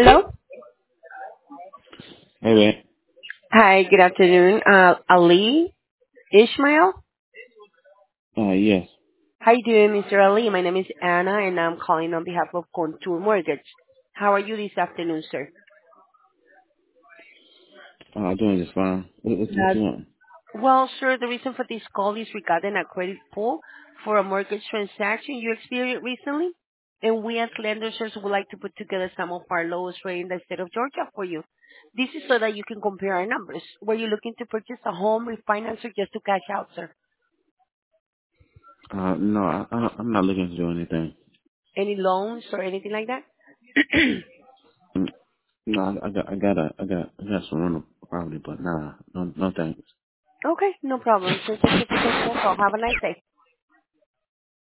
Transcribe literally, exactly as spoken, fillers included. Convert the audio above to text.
Hello. Hey man. Hi, good afternoon. Uh, Ali Ishmael. Uh, yes. How you doing, Mister Ali? My name is Anna, and I'm calling on behalf of Contour Mortgage. How are you this afternoon, sir? Uh, I'm doing just fine. What, what, what Uh, you want? well, sir, the reason for this call is regarding a credit pull for a mortgage transaction you experienced recently. And we as lenders sir, would like to put together some of our lowest rate in the state of Georgia for you. This is so that you can compare our numbers. Were you looking to purchase a home, refinance, or just to cash out, sir? Uh, no, I, I, don't- I'm not looking to do anything. Any loans or anything like that? Mm, No, I, I got, I got a, I got, I got some rental property, but nah, no, no thanks. Okay, no problem. So thank you for taking the call. Have a nice day.